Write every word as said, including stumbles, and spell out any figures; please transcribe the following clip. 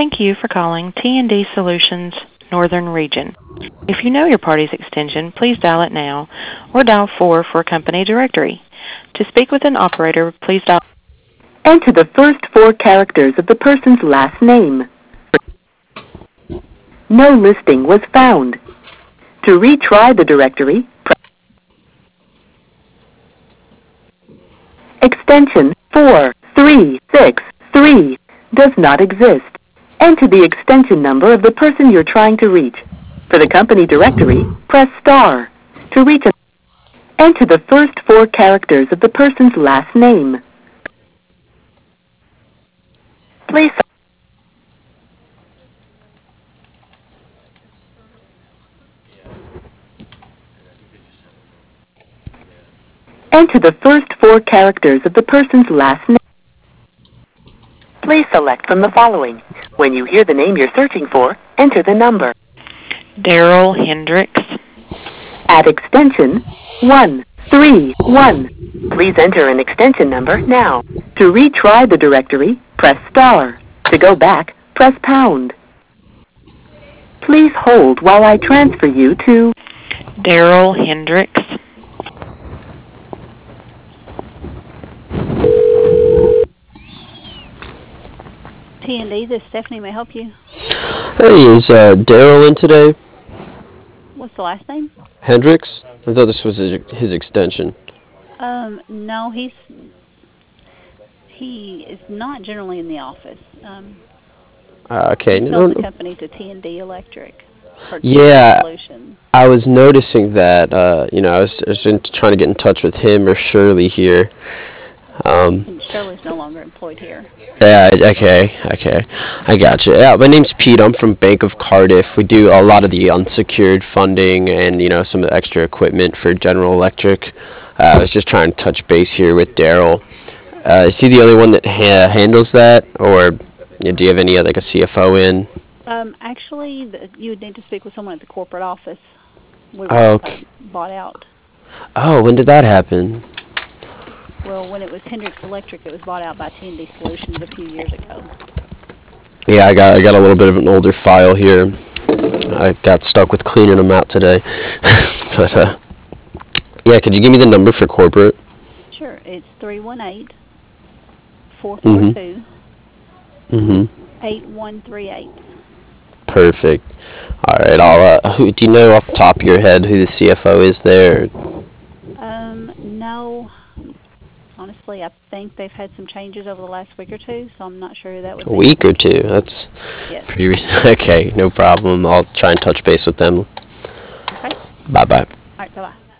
Thank you for calling T and D Solutions Northern Region. If you know your party's extension, please dial it now or dial four for a company directory. To speak with an operator, please dial. Enter the first four characters of the person's last name. No listing was found. To retry the directory, press extension four three six three does not exist. Enter the extension number of the person you're trying to reach. For the company directory, press star. To reach a enter the first four characters of the person's last name. Please enter the first four characters of the person's last name. Please select from the following. When you hear the name you're searching for, enter the number. Daryl Hendricks. At extension one three one. Please enter an extension number now. To retry the directory, press star. To go back, press pound. Please hold while I transfer you to Daryl Hendricks. T and D, this is Stephanie. May I help you? Hey, is uh, Daryl in today? What's the last name? Hendricks? I thought this was his, his extension. Um, no, he's he is not generally in the office. Um, Uh, okay, he no, sells no, the no. company to T and D Electric. For Yeah, Solutions. I was noticing that. Uh, you know, I was, I was in, trying to get in touch with him or Shirley here. Um, And Shirley's no longer employed here. yeah, okay, okay, I got you. Yeah, my name's Pete. I'm from Bank of Cardiff. We do a lot of the unsecured funding and you know some of the extra equipment for General Electric. Uh, I was just trying to touch base here with Daryl. Uh, is he the only one that ha- handles that, or you know, do you have any uh, like a C F O in? Um, actually, the, you would need to speak with someone at the corporate office. We were Oh, uh, okay. bought out. Oh, when did that happen? Well, when it was Hendricks Electric, it was bought out by T and D Solutions a few years ago. Yeah, I got I got a little bit of an older file here. I got stuck with cleaning them out today. but uh, yeah, could you give me the number for corporate? Sure, it's three one eight, four four two, Mm-hmm. eight one three eight. Perfect. All right. I'll. Uh, who do you know off the top of your head who the C F O is there? Um, no. Honestly, I think they've had some changes over the last week or two, so I'm not sure who that would A be. week or two. That's Yes. pretty recent. Okay, no problem. I'll try and touch base with them. Okay. Bye bye. All right, bye-bye.